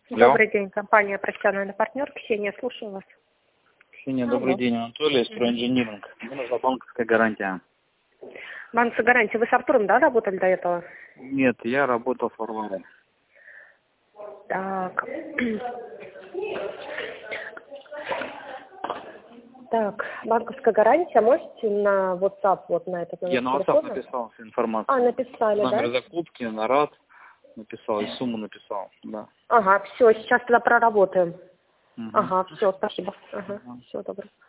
Алло. Добрый день, компания «Профессиональный партнер». Ксения, слушаю вас. Ксения, добрый день, Анатолий, стройинжиниринг. Мне нужна банковская гарантия. Банковская гарантия. Вы с Артуром, да, работали до этого? Нет, я работал в Варваре. Так. Так, банковская гарантия. Можете на WhatsApp, вот на этот номер Я на WhatsApp телефона? написал всю информацию. А, написали, Номер да? закупки, нарад написал, и сумму написал, да. Ага, все, сейчас тогда проработаем. Угу. Ага, все, спасибо. Ага, все, добро.